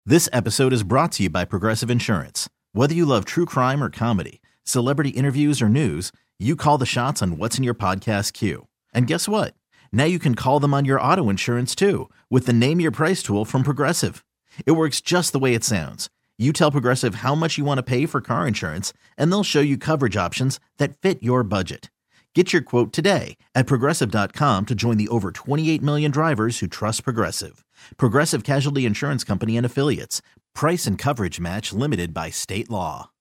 This episode is brought to you by Progressive Insurance. Whether you love true crime or comedy, celebrity interviews or news, you call the shots on what's in your podcast queue. And guess what? Now you can call them on your auto insurance too with the Name Your Price tool from Progressive. It works just the way it sounds. You tell Progressive how much you want to pay for car insurance, and they'll show you coverage options that fit your budget. Get your quote today at Progressive.com to join the over 28 million drivers who trust Progressive. Progressive Casualty Insurance Company and Affiliates. Price and coverage match limited by state law.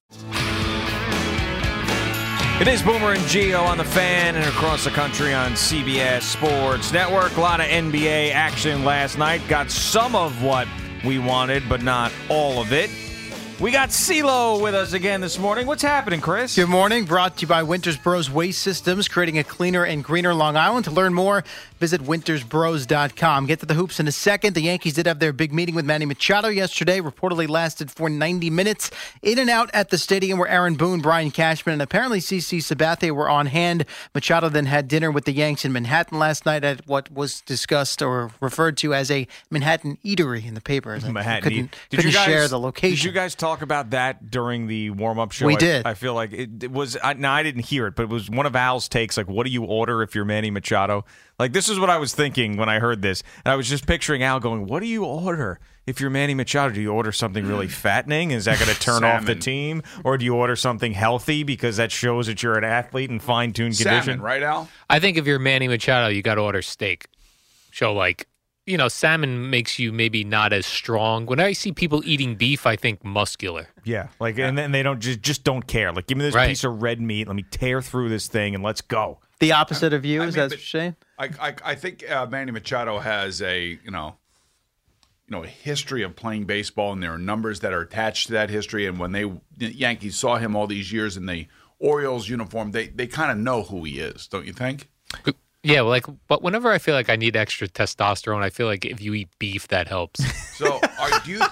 It is Boomer and Gio on the Fan and across the country on CBS Sports Network. A lot of NBA action last night. Got some of what we wanted, but not all of it. We got CeeLo with us again this morning. What's happening, Chris? Good morning. Brought to you by Winters Bros Waste Systems, creating a cleaner and greener Long Island. To learn more, visit wintersbros.com. Get to the hoops in a second. The Yankees did have their big meeting with Manny Machado yesterday. Reportedly lasted for 90 minutes. In and out at the stadium where Aaron Boone, Brian Cashman, and apparently CC Sabathia were on hand. Machado then had dinner with the Yanks in Manhattan last night at what was discussed or referred to as a Manhattan eatery in the papers. Manhattan. Couldn't you guys share the location. Did you guys talk about that during the warm-up show? We did. I feel like it was. Now I didn't hear it, but it was one of Al's takes. Like, what do you order if you're Manny Machado? Like, this is what I was thinking when I heard this, and I was just picturing Al going, "What do you order if you're Manny Machado? Do you order something really fattening? Is that going to turn off the team, or do you order something healthy because that shows that you're an athlete in fine-tuned condition?" Salmon, right, Al? I think if you're Manny Machado, you got to order steak. So, like, you know, salmon makes you maybe not as strong. When I see people eating beef, I think muscular. Yeah, like, and then they don't just don't care. Like, give me this piece of red meat. Let me tear through this thing and let's go. The opposite of you, is that what you're saying? I think Manny Machado has a a history of playing baseball, and there are numbers that are attached to that history. And when the Yankees saw him all these years in the Orioles uniform, they kind of know who he is, don't you think? Yeah, but whenever I feel like I need extra testosterone, I feel like if you eat beef, that helps. So, do you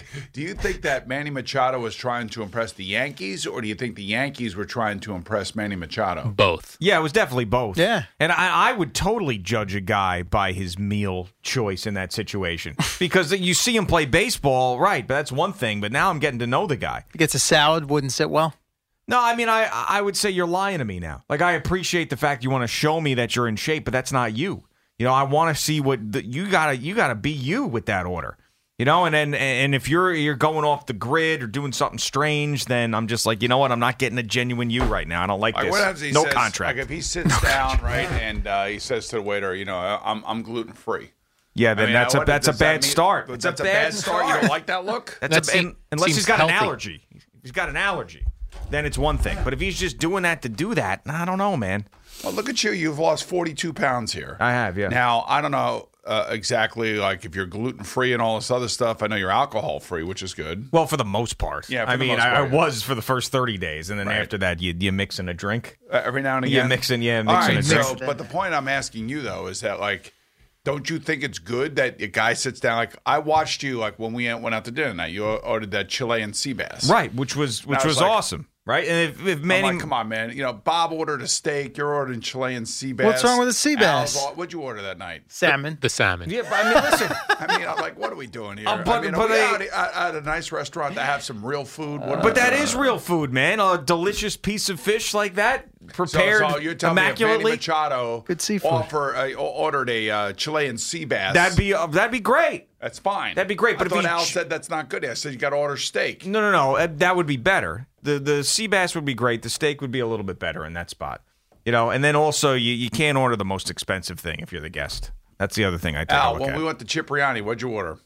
think that Manny Machado was trying to impress the Yankees, or do you think the Yankees were trying to impress Manny Machado? Both. Yeah, it was definitely both. Yeah. And I would totally judge a guy by his meal choice in that situation. Because you see him play baseball, right, but that's one thing. But now I'm getting to know the guy. He gets a salad, wouldn't sit well. No, I mean, I would say you're lying to me now. Like, I appreciate the fact you want to show me that you're in shape, but that's not you. You know, I want to see what you gotta be you with that order. You know, and if you're going off the grid or doing something strange, then I'm just like, you know what? I'm not getting a genuine you right now. I don't like this. What happens? No contract. Like, if he sits down, right, and he says to the waiter, I'm gluten free. Yeah, then that's a bad start. That's a bad start. You don't like that look? Unless he's got healthy. an allergy. If he's got an allergy, then it's one thing. But if he's just doing that to do that, I don't know, man. Well, look at you. You've lost 42 pounds here. I have, yeah. Now, I don't know exactly, like, if you're gluten-free and all this other stuff. I know you're alcohol-free, which is good. Well, for the most part. Yeah, I was for the first 30 days, and then after that, you mix in a drink. Every now and again? Mixing all a right, drink. But the point I'm asking you, though, is that, like, don't you think it's good that a guy sits down? Like, I watched you, like, when we went out to dinner tonight. You ordered that Chilean sea bass. Right, which was awesome. Right? And if Manny... I'm like, come on, man. Bob ordered a steak. You're ordering Chilean sea bass. What's wrong with the sea bass? What'd you order that night? Salmon. The salmon. Yeah, but I mean, listen. I'm like, what are we doing here? But are we out at a nice restaurant to have some real food? But that is real food, man. A delicious piece of fish like that, prepared so you're telling immaculately. Me if Manny Machado good seafood. Ordered a Chilean sea bass. That'd be great. That's fine. That'd be great. But I if thought Al said that's not good. I said you got to order steak. No. That would be better. The sea bass would be great. The steak would be a little bit better in that spot. And then also you can't order the most expensive thing if you're the guest. That's the other thing I take a Al, look when at. we went to Cipriani, what'd you order?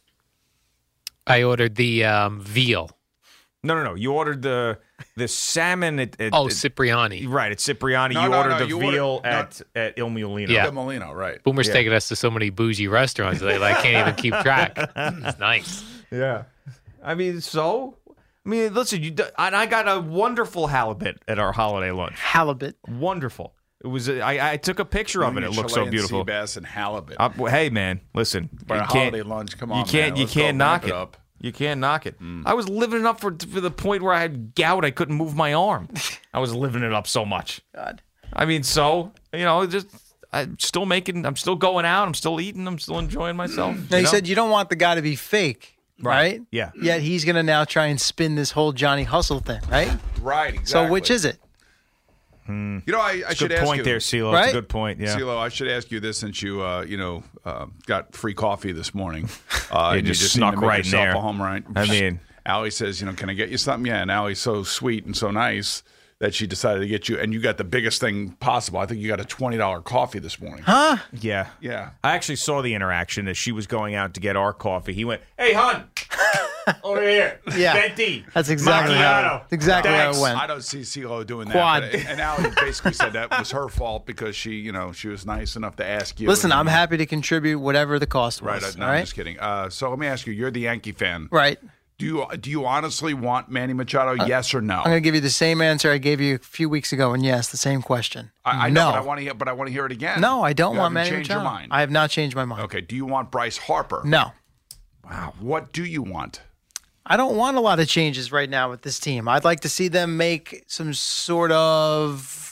I ordered the veal. No. You ordered the salmon at Cipriani. Right, at Cipriani. No, you no, ordered no, the you veal ordered- at Il Mulino. Yeah. The Molino, right. Boomer's taking us to so many bougie restaurants that I can't even keep track. It's nice. Yeah. I mean, listen, I got a wonderful halibut at our holiday lunch. Halibut. Wonderful. It was. I took a picture of it. It looked so beautiful. Sea bass and halibut. Hey, man, listen. For a holiday lunch, come on, You can't. man. You Let's can't go knock ramp it. up. You can't knock it. I was living it up for the point where I had gout. I couldn't move my arm. I was living it up so much. God. I mean, I'm still going out. I'm still eating. I'm still enjoying myself. Now, you said you don't want the guy to be fake. right? Yeah. Yet he's going to now try and spin this whole Johnny Hustle thing, right? Right, exactly. So which is it? You know, I should Good ask point you. there, CeeLo. Right? It's a good point. Yeah. CeeLo, I should ask you this since you, got free coffee this morning. You and just need snuck to make right in yourself there. a home run. I mean, Allie says, can I get you something? Yeah, and Allie's so sweet and so nice that she decided to get you, and you got the biggest thing possible. I think you got a $20 coffee this morning. Huh? yeah. Yeah. I actually saw the interaction as she was going out to get our coffee. He went, "Hey, hon, over here. Yeah. Venti. That's exactly how Thanks. it went. I don't see CeeLo doing Quad. that. And Allie basically said that was her fault because she was nice enough to ask you. Listen, and- I'm happy to contribute whatever the cost Right. was. No, all I'm right? just kidding. So let me ask you, you're the Yankee fan. Right. Do you honestly want Manny Machado, yes or no? I'm going to give you the same answer I gave you a few weeks ago, and yes, the same question. I no. know, but I want to hear it again. No, I don't You want haven't Manny changed Machado. your mind. I have not changed my mind. Okay. Do you want Bryce Harper? No. Wow. What do you want? I don't want a lot of changes right now with this team. I'd like to see them make some sort of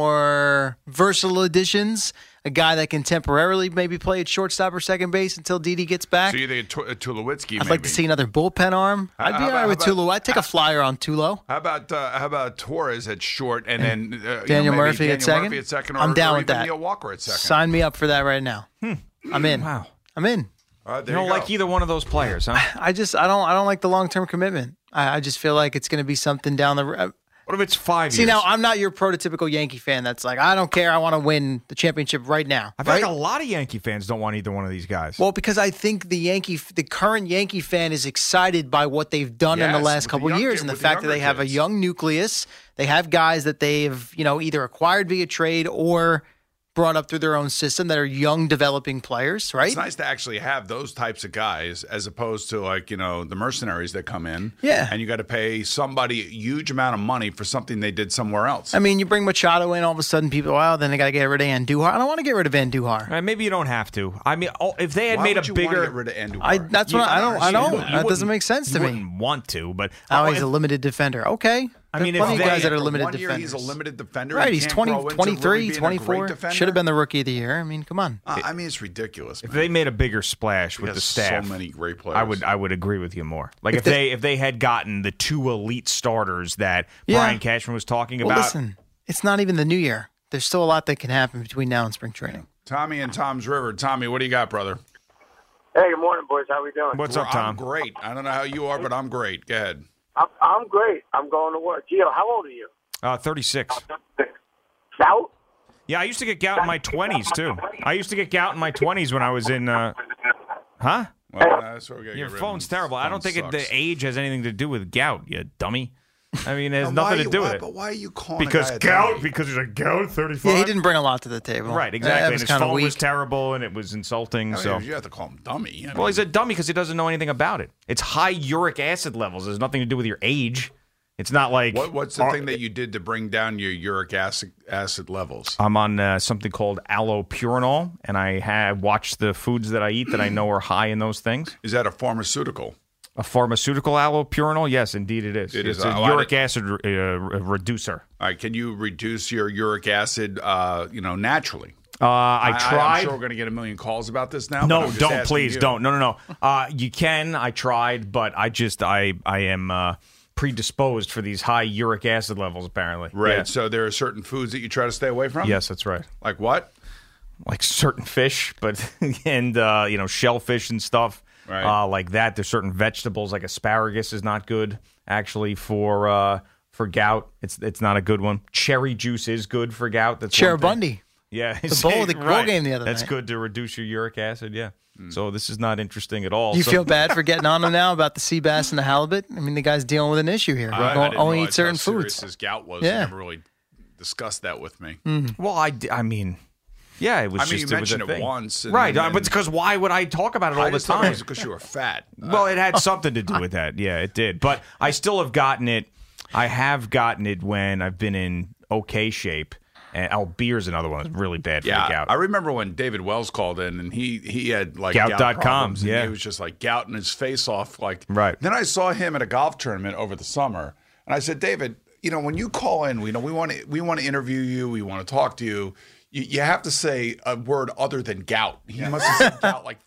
more versatile additions. A guy that can temporarily maybe play at shortstop or second base until Didi gets back. So you think Tulowitzki? I'd like to see another bullpen arm. I'd be all right with Tulo. I'd take a flyer on Tulo. How about Torres at short and then Daniel maybe Murphy Daniel at second? Murphy at second, I'm down or with even that. Neil Walker at second. Sign me up for that right now. I'm in. Wow. I'm in. All right, You there don't go. like either one of those players, huh? I don't like the long-term commitment. I just feel like it's going to be something down the road. What if it's 5 years? See, now I'm not your prototypical Yankee fan that's like, I don't care. I want to win the championship right now. I feel right? like a lot of Yankee fans don't want either one of these guys. Well, because I think the current Yankee fan is excited by what they've done in the Yes, last with couple the of young- years, and the with the fact that they younger have a kids. young nucleus. They have guys that they've either acquired via trade or brought up through their own system that are young, developing players. Right? It's nice to actually have those types of guys as opposed to the mercenaries that come in. Yeah. And you got to pay somebody a huge amount of money for something they did somewhere else. I mean, you bring Machado in, all of a sudden people, then they got to get rid of Andujar. I don't want to get rid of Andujar. Maybe you don't have to. I mean, if they had Why made would a you want to bigger, get rid of Andujar? That's what I don't. You That wouldn't- doesn't make sense to you me. wouldn't want to, but Oh, he's if- a limited defender. Okay. I mean, There are if plenty of they- guys that are For limited 1 year, defenders. he's a limited defender. Right, He he's can't 20, grow into 23, really being a great 24. defender? Should have been the rookie of the year. I mean, come on. I mean, it's ridiculous. if Man. they made a bigger splash with He the has staff, so many great players. I would agree with you more. Like if they had gotten the 2 elite starters that Brian Cashman was talking Well, about. listen, it's not even the new year. There's still a lot that can happen between now and spring training. Tommy and Tom's River. Tommy, what do you got, brother? Hey, good morning, boys. How we doing? What's up, Tom? I'm great. I don't know how you are, but I'm great. Go ahead. I'm great. I'm going to work. Gio, how old are you? 36. South? Yeah, I used to get gout in my 20s too. I used to get gout in my 20s when I was in. Huh? Well, that's what we gotta Your get rid of phone's him. terrible. I Phone don't think sucks. the age has anything to do with gout, you dummy. I mean, it has Why nothing to do why- with But it. why are you calling Because a guy a dummy? because there's a gout 35. Yeah, he didn't bring a lot to the table. Right, That exactly. And was his kind of phone weak. was terrible, and it was insulting. I mean, So, you have to call him dummy. well, he's a dummy because he doesn't know anything about it. It's high uric acid levels. It has nothing to do with your age. It's not like What's the thing that you did to bring down your uric acid levels? I'm on something called allopurinol, and I have watched the foods that I eat that I know are high in those things. Is that a pharmaceutical? A pharmaceutical allopurinol? Yes, indeed it is. It It's is. a I uric acid reducer. All right, can you reduce your uric acid, naturally? I tried. I'm sure we're going to get a million calls about this now. but No, I'm just don't. asking Please you. don't. No. You can. I tried, but I am predisposed for these high uric acid levels, apparently. Right. Yeah. So there are certain foods that you try to stay away from? Yes, that's right. Like what? Like certain fish, but and shellfish and stuff. Right. Like that. There's certain vegetables, like asparagus, is not good actually for gout. It's not a good one. Cherry juice is good for gout. That's one thing. Cheribundi. Yeah, The bowl, the bowl game the other That's night. good to reduce your uric acid. Yeah. So this is not interesting at all. Do you So- feel bad for getting on him now about the sea bass and the halibut? I mean, the guy's dealing with an issue here. I didn't Only realize eat certain how serious foods. his gout was. Yeah. He never really discussed that with me. Well, I mean, yeah, it was I mean, just you it was a mentioned it thing. once, and- right? and- But because why would I talk about it all I the just thought it time? was because you were fat. Well, it had something to do with that. Yeah, it did. But I still have gotten it. I have gotten it when I've been in okay shape. And beer's another one that's really bad for the Yeah, gout. I remember when David Wells called in and he had like Gout.com, gout problems, and yeah. he was just like gouting his face off. Like, Right. Then I saw him at a golf tournament over the summer, and I said, David, when you call in, we want to interview you, we want to talk to you. You have to say a word other than gout. He must have said gout like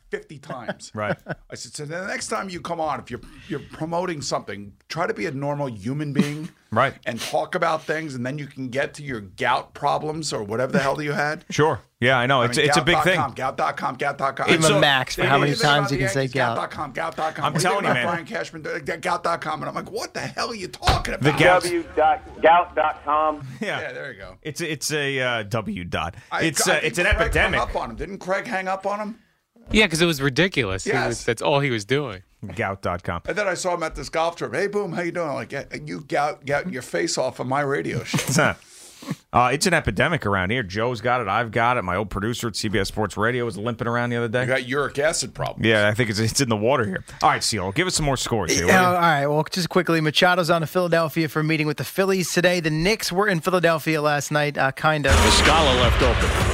50 times. Right. I said, so the next time you come on, if you're promoting something, try to be a normal human being. Right. And talk about things, and then you can get to your gout problems or whatever the hell you had. Sure. Yeah, I know. It's a big thing. Gout.com. Give him a max for how many times you can say gout. Gout.com. I'm telling you, man. Brian Cashman, Gout.com. And I'm like, what the hell are you talking about? The gout. w.gout.com. Yeah, there you go. It's a W dot. It's I an think Craig epidemic. Hung up on him. Didn't Craig hang up on him? Yeah, because it was ridiculous. Yes. That's all he was doing. Gout.com. And then I saw him at this golf trip. Hey, boom, how you doing? I'm like, you gout your face off of my radio show. It's an epidemic around here. Joe's got it. I've got it. My old producer at CBS Sports Radio was limping around the other day. You got uric acid problems. Yeah, I think it's in the water here. All right, Seal, give us some more scores here. All right, well, just quickly, Machado's on to Philadelphia for a meeting with the Phillies today. The Knicks were in Philadelphia last night, kind of. Muscala left open.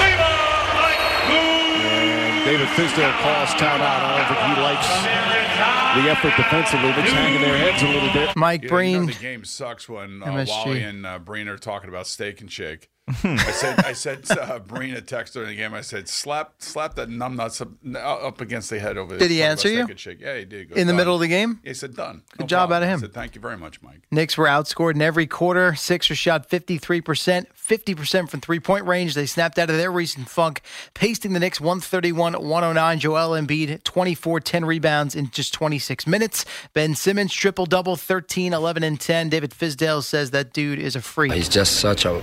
And David Fizdale calls timeout. I don't think he likes the effort defensively. They're hanging their heads a little bit. Mike Breen. The game sucks when MSG. Wally and Breen are talking about Steak and Shake. I said Breen a text during the game. I said, slap that numbnuts up against the head over there. Did he answer you? Yeah, he did. In the middle of the game? He said, done. Good job out of him. I said, thank you very much, Mike. Knicks were outscored in every quarter. Sixers shot 53%, 50% from three-point range. They snapped out of their recent funk, pasting the Knicks 131-109. Joel Embiid, 24, 10 rebounds in just 26 minutes. Ben Simmons, triple-double, 13, 11, and 10. David Fizdale says that dude is a freak. He's just such a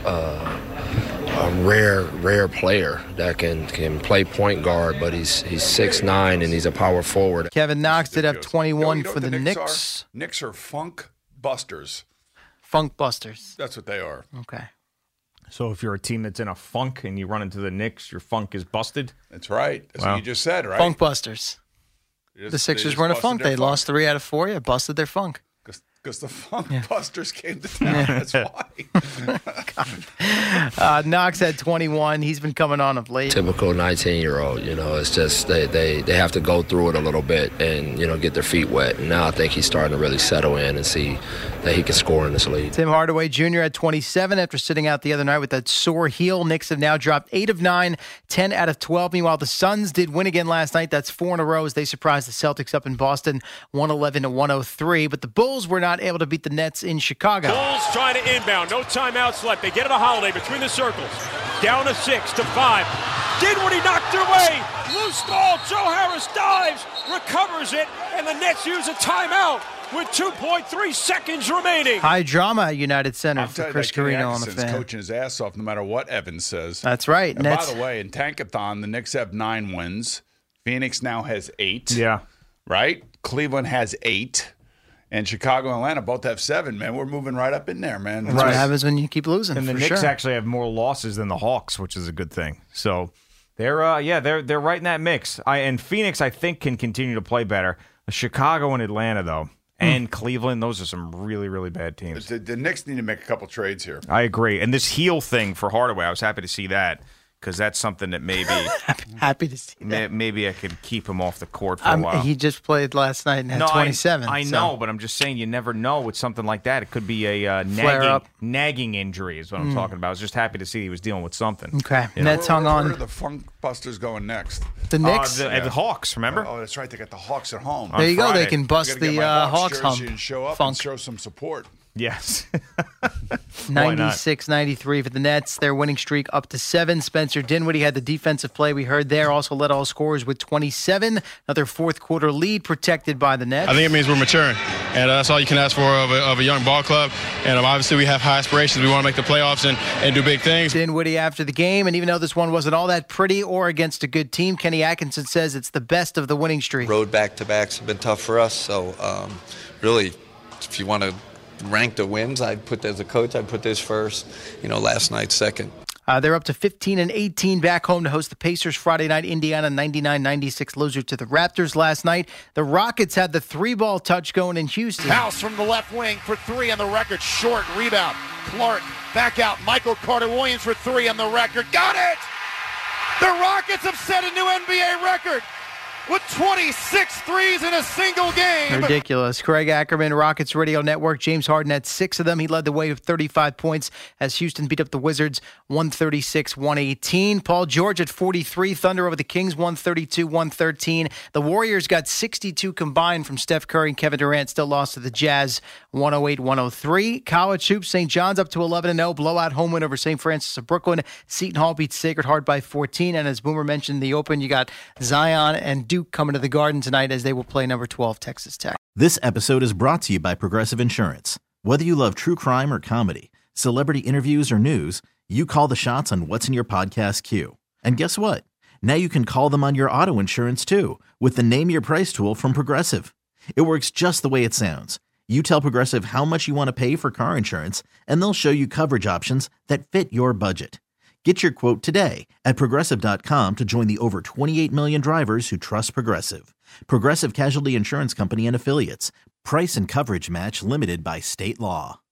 rare player that can play point guard, but he's 6'9" and he's a power forward. Kevin Knox did have 21 You know for what the Knicks Knicks. are? Knicks are funk busters. Funk Busters. That's what they are. Okay. So if you're a team that's in a funk and you run into the Knicks, your funk is busted? That's right. That's Wow. what you just said, right? Funk Busters. They The Sixers just were in a busted funk. their They lost 3 out of 4. Yeah, busted their funk. Because the Funk Busters came to town. That's why. Knox had 21. He's been coming on of late. Typical 19-year-old, it's just they have to go through it a little bit and, get their feet wet. And now I think he's starting to really settle in and see that he can score in this league. Tim Hardaway Jr. had 27 after sitting out the other night with that sore heel. Knicks have now dropped 8 of 9, 10 out of 12. Meanwhile, the Suns did win again last night. That's 4 in a row as they surprised the Celtics up in Boston, 111-103. But the Bulls were not able to beat the Nets in Chicago. Bulls trying to inbound. No timeouts left. They get it a Holiday between the circles. Down to 6 to 5. Dinwiddie knocked it away. Loose ball. Joe Harris dives, recovers it, and the Nets use a timeout with 2.3 seconds remaining. High drama at United Center I'll for tell you Chris that Kenny Carino on the Atkinson's fan. coaching his ass off no matter what Evans says. That's right. And Nets. by the way, in Tankathon, the Knicks have 9 wins. Phoenix now has 8. Yeah. Right? Cleveland has 8. And Chicago and Atlanta both have 7, man. We're moving right up in there, man. That's what happens when you keep losing. And the for Knicks sure. actually have more losses than the Hawks, which is a good thing. So they're right in that mix. And Phoenix, I think, can continue to play better. Chicago and Atlanta, though, and Cleveland, those are some really, really bad teams. The Knicks need to make a couple trades here. I agree. And this heel thing for Hardaway, I was happy to see that because that's something that maybe Happy to see that. maybe I could keep him off the court for a while. He just played last night and had 27. I so. know, but I'm just saying you never know with something like that. It could be a nagging injury is what I'm talking about. I was just happy to see he was dealing with something. Okay. Nets hung Where on. are the Funk Busters going next? The Knicks. The Hawks, remember? Oh, that's right. They got the Hawks at home. there you go. Friday. They can I bust gotta get the my Hawks jersey hump. and show up Funk. and show some support. Yes. Why not? 96-93 for the Nets. Their winning streak up to 7. Spencer Dinwiddie had the defensive play we heard there. Also led all scorers with 27. Another fourth quarter lead protected by the Nets. I think it means we're maturing, and that's all you can ask for of a young ball club. And obviously we have high aspirations. We want to make the playoffs and do big things. Dinwiddie after the game, and even though this one wasn't all that pretty or against a good team, Kenny Atkinson says it's the best of the winning streak. Road back-to-backs have been tough for us, so really, if you want to rank the wins, as a coach, I'd put this first, last night second. They're up to 15-18 back home to host the Pacers Friday night. Indiana 99-96 loser to the Raptors last night. The Rockets had the 3-ball touch going in Houston. House from the left wing for 3 on the record. Short rebound. Clark back out. Michael Carter-Williams for 3 on the record. Got it! The Rockets have set a new NBA record. with 26 threes in a single game. Ridiculous. Craig Ackerman, Rockets Radio Network. James Harden had 6 of them. He led the way with 35 points as Houston beat up the Wizards 136-118. Paul George at 43. Thunder over the Kings 132-113. The Warriors got 62 combined from Steph Curry and Kevin Durant. Still lost to the Jazz 108-103. College hoops. St. John's up to 11-0. Blowout home win over St. Francis of Brooklyn. Seton Hall beats Sacred Heart by 14. And as Boomer mentioned in the open, you got Zion and Duke coming to the Garden tonight as they will play number 12 Texas Tech. This episode is brought to you by Progressive Insurance. Whether you love true crime or comedy, celebrity interviews or news, you call the shots on what's in your podcast queue. And guess what? Now you can call them on your auto insurance too with the Name Your Price tool from Progressive. It works just the way it sounds. You tell Progressive how much you want to pay for car insurance, and they'll show you coverage options that fit your budget. Get your quote today at Progressive.com to join the over 28 million drivers who trust Progressive. Progressive Casualty Insurance Company and Affiliates. Price and coverage match limited by state law.